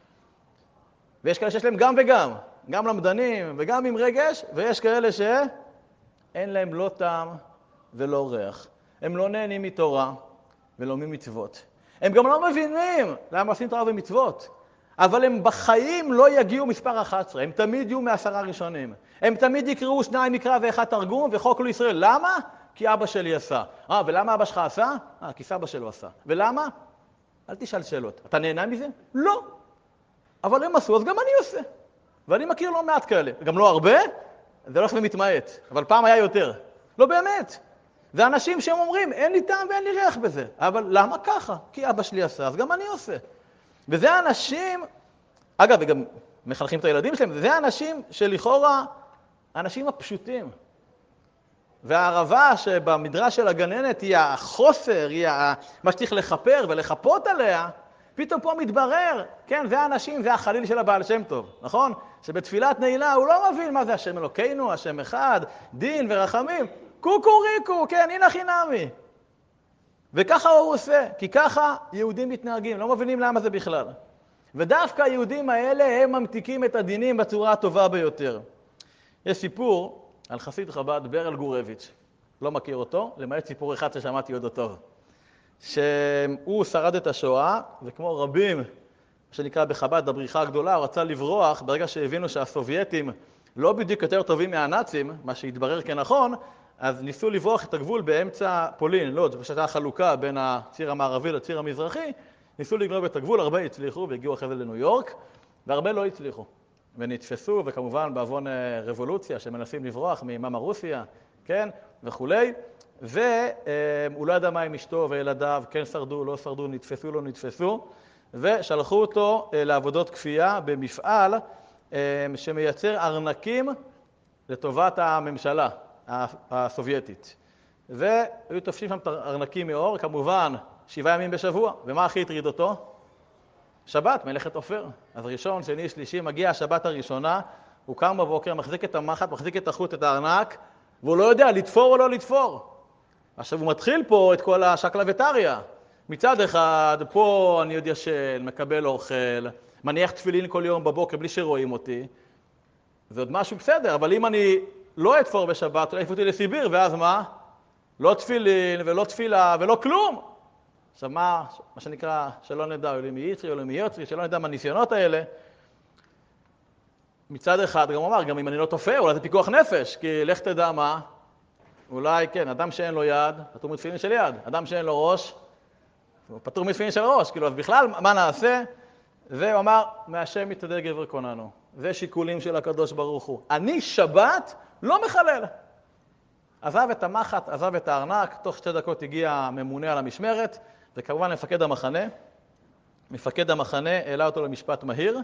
ויש כאלה שיש להם גם וגם, גם למדנים וגם עם רגש, ויש כאלה שאין להם לא טעם ולא ריח. הם לא נהנים מתורה ולא ממצוות. הם גם לא מבינים למה עושים תורה ומצוות. אבל הם בחיים לא יגיעו מספר אחת עשרה, הם תמיד יהיו מעשרה ראשונים. הם תמיד יקראו שניים מקרא ואחד תרגום וחוק לו ישראל. למה? כי אבא שלי עשה. אה, ולמה אבא שלך עשה? אה, כי סבא שלו עשה. ולמה? אל תשאל שאלות. אתה נהנה מזה? לא. אבל הם עשו, אז גם אני עושה. ואני מכיר לא מעט כאלה. גם לא הרבה, זה הולך ומתמעט. אבל פעם היה יותר. לא באמת. זה אנשים שהם אומרים, אין לי טעם ואין לי ריח בזה. אבל למה ככה? כי אבא שלי עשה, אז גם אני עושה. וזה האנשים, אגב, וגם מחנכים את הילדים שלהם, זה האנשים שלכאורה, האנשים הפשוטים. והערבה שבמדרש של הגננת היא החוסר, היא מה שצריך לחפר ולחפות עליה, פתאום פה מתברר, כן, זה האנשים, זה החליל של הבעל שם טוב, נכון? שבתפילת נעילה הוא לא מבין מה זה השם אלוקינו, השם אחד, דין ורחמים, קוקוריקו, כן, הנה חינמי. וככה הוא עושה, כי ככה יהודים מתנהגים, לא מבינים למה זה בכלל. ודווקא היהודים האלה הם ממתיקים את הדינים בצורה הטובה ביותר. יש סיפור על חסיד חב"ד, ברל גורביץ', לא מכיר אותו, למעט סיפור אחד ששמעתי עוד טוב. שהוא שרד את השואה, וכמו רבים שנקרא בחב"ד הבריחה הגדולה, הוא רצה לברוח ברגע שהבינו שהסובייטים לא בדיוק יותר טובים מהנאצים, מה שהתברר כנכון, אז ניסו לברוח את הגבול באמצע פולין, לא, זו פשוט החלוקה בין הציר המערבי לציר המזרחי, ניסו לגנוב את הגבול, הרבה הצליחו והגיעו אחרי זה לניו יורק, והרבה לא הצליחו. ונתפסו, וכמובן בעוון רבולוציה שמנסים לברוח ממאמה רוסיה, כן, וכולי, והוא לא ידע מה עם אשתו וילדיו, כן שרדו, לא שרדו, נתפסו, לא נתפסו, ושלחו אותו לעבודות כפייה במפעל שמייצר ארנקים לטובת הממשלה הסובייטית. והיו תופסים שם את הארנקים מאור, כמובן שבעה ימים בשבוע. ומה הכי הטריד אותו? שבת, מלאכת עופר. אז ראשון, שני, שלישי, מגיע השבת הראשונה, הוא קם בבוקר, מחזיק את המחט, מחזיק את החוט, את הארנק, והוא לא יודע לתפור או לא לתפור. עכשיו הוא מתחיל פה את כל השקלא וטריא. מצד אחד, פה אני עוד ישן, מקבל אוכל, מניח תפילין כל יום בבוקר בלי שרואים אותי, זה עוד משהו בסדר, אבל אם אני לא אתפור בשבת, אולי יפותי לסיביר, ואז מה? לא תפילין ולא תפילה ולא כלום. עכשיו מה, מה שנקרא, שלא נדע, אולי מייצרי, אולי מייצרי, שלא נדע מהניסיונות האלה, מצד אחד, גם אומר, גם אם אני לא תופר, אולי זה פיקוח נפש, כי לך תדע מה, אולי כן, אדם שאין לו יד, פטור מתפילין של יד, אדם שאין לו ראש, פטור מתפילין של ראש, כאילו, אז בכלל, מה נעשה? והוא אמר, מהשם יתעדר גבר קוננו. זה שיקולים של הקדוש ברוך הוא. אני שבת לא מחלל. עזב את המחט, עזב את הארנק, תוך שתי דקות הגיע הממונה על המשמרת, וכמובן מפקד המחנה. מפקד המחנה העלה אותו למשפט מהיר,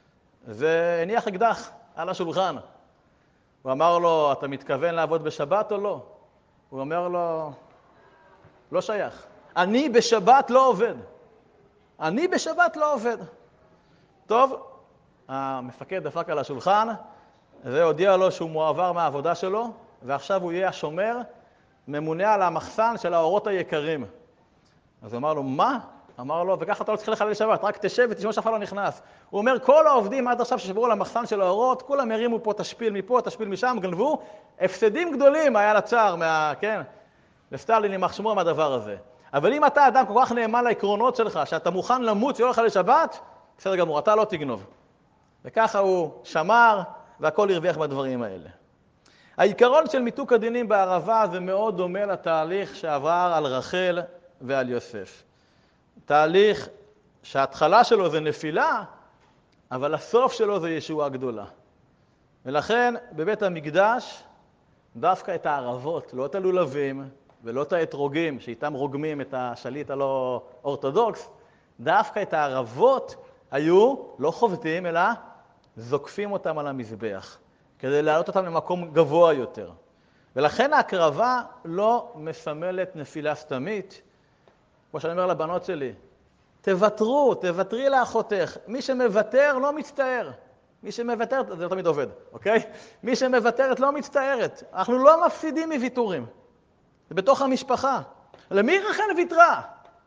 והניח אקדח על השולחן. הוא אמר לו, אתה מתכוון לעבוד בשבת או לא? הוא אומר לו, לא שייך. אני בשבת לא עובד. אני בשבת לא עובד. טוב, המפקד דפק על השולחן, והודיע לו שהוא מועבר מהעבודה שלו, ועכשיו הוא יהיה השומר, ממונה על המחסן של האורות היקרים. אז הוא אמר לו, מה? אמר לו, וככה אתה לא צריך לחלל שבת, רק תשב ותשמע שאף אחד לא נכנס. הוא אומר, כל העובדים עד עכשיו ששברו על המחסן של האורות, כולם הרימו פה תשפיל מפה, תשפיל משם, גנבו, הפסדים גדולים היה לצער, מה, כן, לסטלין יימח שמו מהדבר הזה. אבל אם אתה אדם כל כך נאמן לעקרונות שלך, שאתה מוכן למות שלא לחלל שבת, בסדר גמור, אתה לא תגנוב. וככה הוא שמר, והכל הרוויח בדברים האלה. העיקרון של מיתוק הדינים בערבה זה מאוד דומה לתהליך שעבר על רחל ועל יוסף. תהליך שההתחלה שלו זה נפילה, אבל הסוף שלו זה ישועה גדולה. ולכן בבית המקדש, דווקא את הערבות, לא את הלולבים ולא את האתרוגים, שאיתם רוגמים את השליט הלא אורתודוקס, דווקא את הערבות היו לא חובטים, אלא זוקפים אותם על המזבח, כדי להעלות אותם למקום גבוה יותר. ולכן ההקרבה לא מסמלת נפילה סתמית. כמו שאני אומר לבנות שלי, תוותרו, תוותרי לאחותך. מי שמוותר לא מצטער. מי שמוותרת, זה לא תמיד עובד, אוקיי? מי שמוותרת לא מצטערת. אנחנו לא מפסידים מוויתורים. זה בתוך המשפחה. למי רחל ויתרה?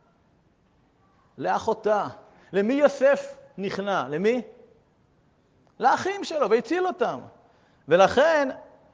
לאחותה. למי יוסף נכנע? למי? לאחים שלו, והציל אותם. ולכן,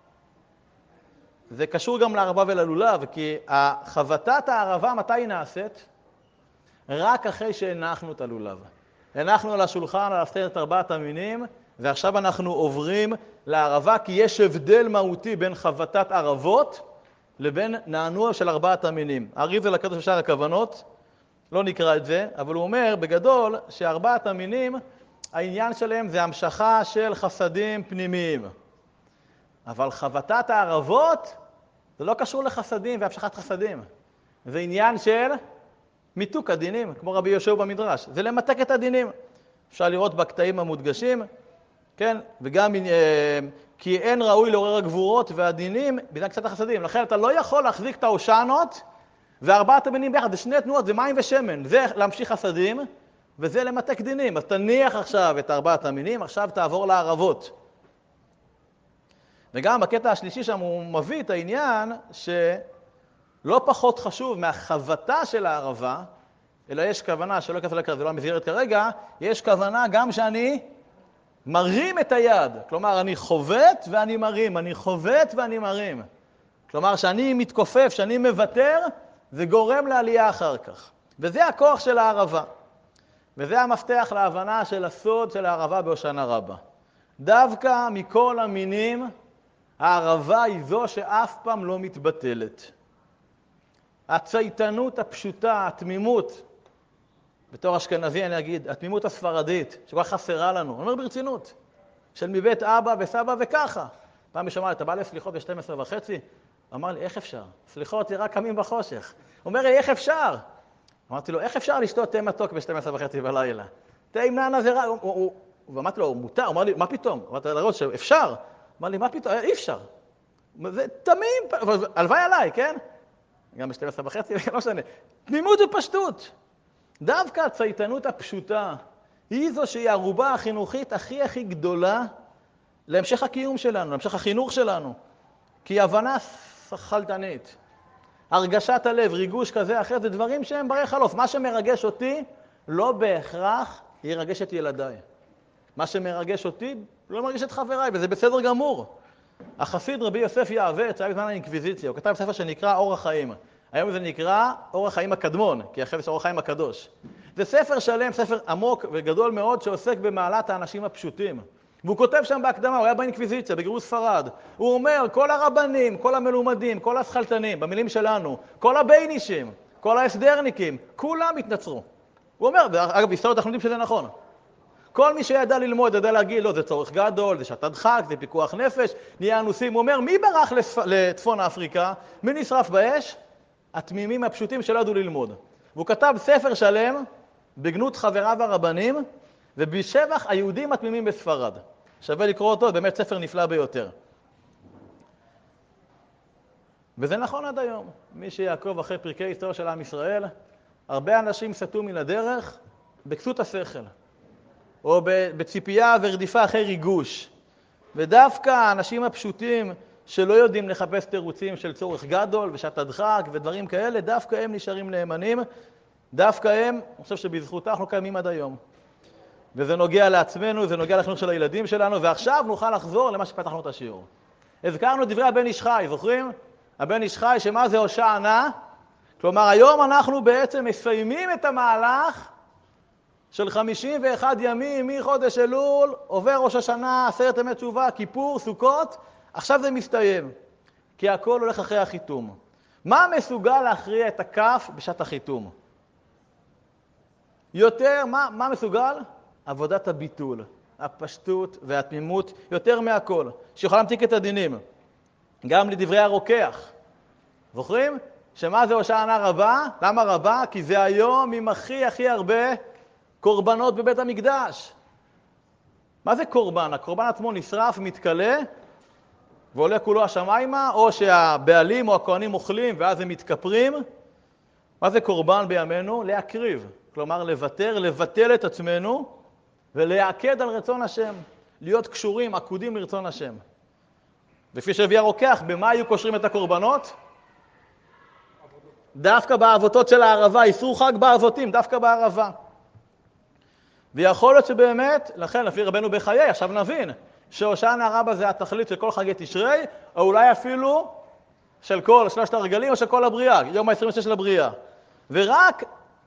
זה קשור גם לערבה וללולב, כי חבטת הערבה מתי היא נעשית? רק אחרי שהנחנו את הלולב. הנחנו על השולחן, על עשרת ארבעת המינים, ועכשיו אנחנו עוברים לערבה, כי יש הבדל מהותי בין חבטת ערבות לבין נענוע של ארבעת המינים. הריב זה לקדוש בשאר הכוונות, לא נקרא את זה, אבל הוא אומר בגדול שארבעת המינים, העניין שלהם זה המשכה של חסדים פנימיים. אבל חבטת הערבות זה לא קשור לחסדים והמשכת חסדים. זה עניין של מיתוק הדינים, כמו רבי יהושע במדרש. זה למתק את הדינים. אפשר לראות בקטעים המודגשים, כן? וגם כי אין ראוי לעורר הגבורות והדינים בעניין קצת החסדים. לכן אתה לא יכול להחזיק את ההושענות וארבעת המינים ביחד. זה שני תנועות, זה מים ושמן. זה להמשיך חסדים וזה למתק דינים. אז תניח עכשיו את ארבעת המינים, עכשיו תעבור לערבות. וגם בקטע השלישי שם הוא מביא את העניין שלא פחות חשוב מהחבטה של הערבה, אלא יש כוונה, שלא כתוב לכך, זה לא המסגרת כרגע, יש כוונה גם שאני מרים את היד. כלומר, אני חובט ואני מרים, אני חובט ואני מרים. כלומר, שאני מתכופף, שאני מוותר, זה גורם לעלייה אחר כך. וזה הכוח של הערבה. וזה המפתח להבנה של הסוד של הערבה בהושענא רבה. דווקא מכל המינים, הערבה היא זו שאף פעם לא מתבטלת. הצייתנות הפשוטה, התמימות, בתור אשכנזי אני אגיד, התמימות הספרדית, שכל כך חסרה לנו, אני אומר ברצינות, של מבית אבא וסבא וככה. פעם מישהו אמר לי, אתה בא לסליחות ב-שתים עשרה וחצי? אמר לי, איך אפשר? סליחות זה רק קמים בחושך. הוא אומר לי, איך אפשר? אמרתי לו, איך אפשר לשתות תה מתוק ב-שתים עשרה וחצי בלילה? תה עם נענה זה רע. ואמרתי לו, מותר? הוא אמר לי, מה פתאום? אמרתי לו, שאפשר. אמר לי, מה פתאום? אי אפשר. זה תמים, הלוואי עליי, כן? גם ב-שתים עשרה וחצי, לא משנה. תמימות ופשטות. דווקא הצייתנות הפשוטה היא זו שהיא הערובה החינוכית הכי הכי גדולה להמשך הקיום שלנו, להמשך החינוך שלנו. כי היא הבנה חלטנית. הרגשת הלב, ריגוש כזה אחר, זה דברים שהם ברי חלוף. מה שמרגש אותי לא בהכרח ירגש את ילדיי. מה שמרגש אותי לא מרגש את חבריי, וזה בסדר גמור. החסיד רבי יוסף יעבץ, היה בזמן האינקוויזיציה, הוא כתב ספר שנקרא אור החיים. היום זה נקרא אור החיים הקדמון, כי אחרי זה אור החיים הקדוש. זה ספר שלם, ספר עמוק וגדול מאוד, שעוסק במעלת האנשים הפשוטים. והוא כותב שם בהקדמה, הוא היה באינקוויזיציה, בגירוש ספרד. הוא אומר, כל הרבנים, כל המלומדים, כל הסחלטנים, במילים שלנו, כל הביינישים, כל ההסדרניקים, כולם התנצרו. הוא אומר, אגב, בהיסטוריות אנחנו יודעים שזה נכון. כל מי שידע ללמוד, ידע להגיד, לא, זה צורך גדול, זה שתת דחק, זה פיקוח נפש, נהיה אנוסים. הוא אומר, מי ברח לצפ... לצפון אפריקה? מי נשרף באש? התמימים הפשוטים שלא ידעו ללמוד. והוא כתב ספר שלם בגנות חבריו הרבנים, ובשבח היהודים התמימים בספרד. שווה לקרוא אותו, באמת ספר נפלא ביותר. וזה נכון עד היום. מי שיעקוב אחרי פרקי היסטוריה של עם ישראל, הרבה אנשים סטו מן הדרך בכסות השכל, או בציפייה ורדיפה אחרי ריגוש. ודווקא האנשים הפשוטים שלא יודעים לחפש תירוצים של צורך גדול ושת הדחק ודברים כאלה, דווקא הם נשארים נאמנים, דווקא הם, אני חושב שבזכותה אנחנו קיימים עד היום. וזה נוגע לעצמנו, זה נוגע לחינוך של הילדים שלנו, ועכשיו נוכל לחזור למה שפתחנו את השיעור. הזכרנו את דברי הבן איש חי, זוכרים? הבן איש חי, שמה זה הושענא? כלומר, היום אנחנו בעצם מסיימים את המהלך של חמישים ואחד ימים מחודש אלול, עובר ראש השנה, עשרת ימי תשובה, כיפור, סוכות, עכשיו זה מסתיים, כי הכל הולך אחרי החיתום. מה מסוגל להכריע את הכף בשעת החיתום? יותר, מה, מה מסוגל? עבודת הביטול, הפשטות והתמימות, יותר מהכל, שיכולה להמתיק את הדינים. גם לדברי הרוקח. זוכרים? שמה זה הושענא רבה? למה רבה? כי זה היום עם הכי הכי הרבה קורבנות בבית המקדש. מה זה קורבן? הקורבן עצמו נשרף, מתקלה, ועולה כולו השמיימה, או שהבעלים או הכהנים אוכלים ואז הם מתכפרים. מה זה קורבן בימינו? להקריב. כלומר, לוותר, לבטל את עצמנו, ולהעקד על רצון השם. להיות קשורים, עקודים לרצון השם. לפי שהביא הרוקח, במה היו קושרים את הקורבנות? דווקא בעבותות של הערבה, איסור חג בעבותים, דווקא בערבה. ויכול להיות שבאמת, לכן, לפי רבנו בחיי, עכשיו נבין, שהושענא רבה זה התכלית של כל חגי תשרי, או אולי אפילו של כל שלושת הרגלים, או של כל הבריאה, יום ה-עשרים ושש של הבריאה. ורק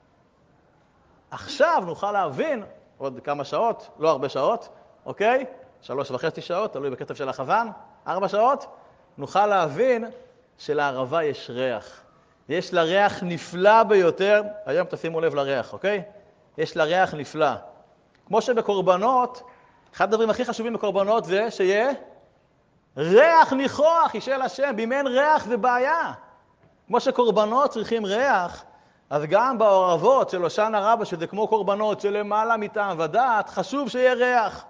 עכשיו נוכל להבין, עוד כמה שעות, לא הרבה שעות, אוקיי? שלוש וחצי שעות, תלוי בקצב של החזן, ארבע שעות, נוכל להבין שלערבה יש ריח. יש לה ריח נפלא ביותר, היום תשימו לב לריח, אוקיי? יש לה ריח נפלא. כמו שבקורבנות, אחד הדברים הכי חשובים בקורבנות זה שיהיה ריח ניחוח, ישאל השם, אם אין ריח זה בעיה. כמו שקורבנות צריכים ריח, אז גם בעורבות של הושענא רבה, שזה כמו קורבנות שלמעלה מטעם ודעת, חשוב שיהיה ריח.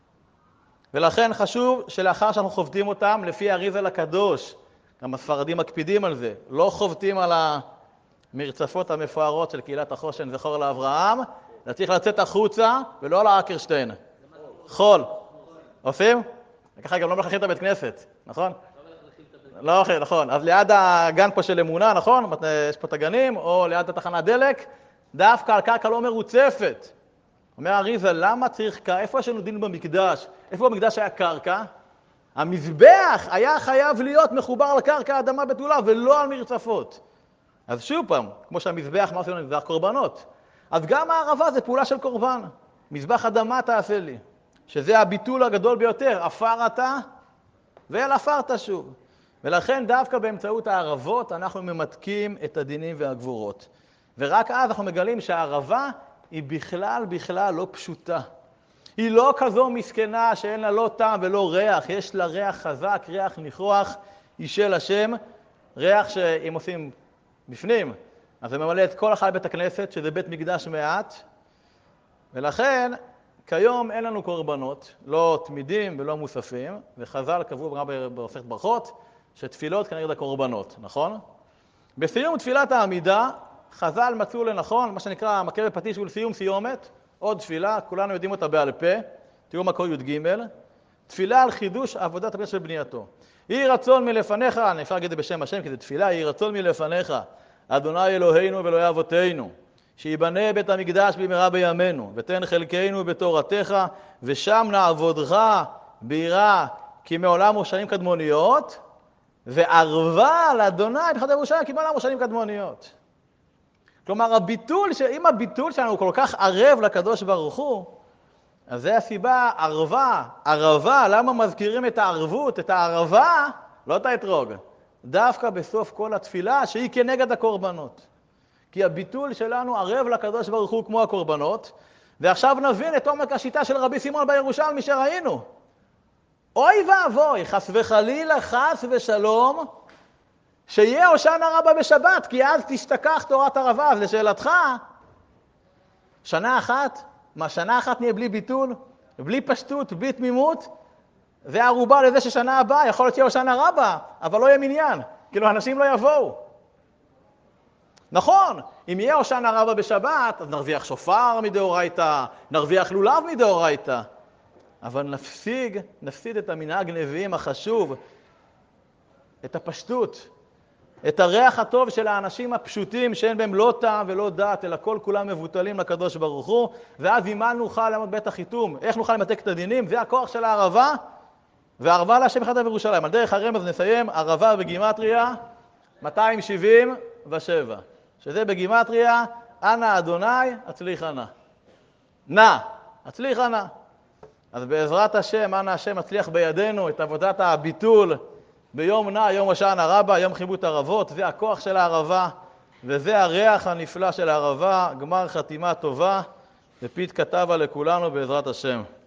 ולכן חשוב שלאחר שאנחנו חובטים אותם, לפי האריז"ל הקדוש, גם הספרדים מקפידים על זה, לא חובטים על המרצפות המפוארות של קהילת החושן זכור לאברהם, זה צריך לצאת החוצה ולא על האקרשטיין. חול. עושים? וככה גם לא מלכלכים את הבית כנסת, נכון? לא אוכל, נכון. אז ליד הגן פה של אמונה, נכון? יש פה את הגנים, או ליד התחנת דלק, דווקא על קרקע לא מרוצפת. אומר האריז"ל, למה צריך, איפה יש לנו דין במקדש? איפה במקדש היה קרקע? המזבח היה חייב להיות מחובר לקרקע האדמה בתולה, ולא על מרצפות. אז שוב פעם, כמו שהמזבח, מה עושים לנו? מזבח קורבנות. אז גם הערבה זה פעולה של קורבן. מזבח אדמה תעשה לי. שזה הביטול הגדול ביותר. עפר אתה, ואל עפרת שוב. ולכן דווקא באמצעות הערבות אנחנו ממתקים את הדינים והגבורות. ורק אז אנחנו מגלים שהערבה היא בכלל בכלל לא פשוטה. היא לא כזו מסכנה שאין לה לא טעם ולא ריח, יש לה ריח חזק, ריח ניחוח, היא של השם, ריח שאם עושים בפנים, אז זה ממלא את כל החל בית הכנסת, שזה בית מקדש מעט, ולכן כיום אין לנו קורבנות, לא תמידים ולא מוספים, וחז"ל קבעו במסכת ברכות, שתפילות כנגד הקורבנות, נכון? בסיום תפילת העמידה, חז"ל מצאו לנכון, מה שנקרא מכה בפטיש ולסיום סיומת, עוד תפילה, כולנו יודעים אותה בעל פה, תראו מקור י' ג', תפילה על חידוש עבודת הכנסת של בנייתו. יהי רצון מלפניך, אני אפשר להגיד את זה בשם השם, כי זה תפילה, יהי רצון מלפניך, אדוני אלוהינו ואלוהי אבותינו, שיבנה בית המקדש במהרה בימינו, ותן חלקנו בתורתך, ושם נעבודך ביראה, כי מעולם הוא שנים קדמוניות, וערבה לאדוני בחד ירושלים, כי מעולם הוא שנים קדמוניות. כלומר, הביטול, אם הביטול שלנו כל כך ערב לקדוש ברוך הוא, אז זה הסיבה, ערבה, ערבה, למה מזכירים את הערבות, את הערבה, לא את האתרוג, דווקא בסוף כל התפילה שהיא כנגד הקורבנות. כי הביטול שלנו ערב לקדוש ברוך הוא כמו הקורבנות, ועכשיו נבין את עומק השיטה של רבי שמעון בירושלמי שראינו. אוי ואבוי, חס וחלילה, חס ושלום, שיהיה הושענא רבה בשבת, כי אז תשתכח תורת ערבה. אז לשאלתך, שנה אחת, מה שנה אחת נהיה בלי ביטול, בלי פשטות, בלי תמימות, זה ערובה לזה ששנה הבאה יכול להיות שיהיה הושענא רבה, אבל לא יהיה מניין, כאילו אנשים לא יבואו. נכון, אם יהיה הושענא רבה בשבת, אז נרוויח שופר מדאורייתא, נרוויח לולב מדאורייתא, אבל נפסיד, נפסיד את המנהג נביאים החשוב, את הפשטות, את הריח הטוב של האנשים הפשוטים שאין בהם לא טעם ולא דעת, אלא כל כולם מבוטלים לקדוש ברוך הוא, ואז אם מה נוכל לעמוד בית החיתום, איך נוכל למתק את הדינים, זה הכוח של הערבה, והערבה להשם אחד בירושלים. על דרך הרמז נסיים, ערבה בגימטריה מאתיים שבעים ושבע, שזה בגימטריה, אנא אדוני הצליחה נא. נא, הצליחה נא. אז בעזרת השם, אנא השם הצליח בידינו את עבודת הביטול, ביום נע, יום הושענא רבה, יום חיבוט ערבות, זה הכוח של הערבה, וזה הריח הנפלא של הערבה, גמר חתימה טובה, ופית כתבה לכולנו בעזרת השם.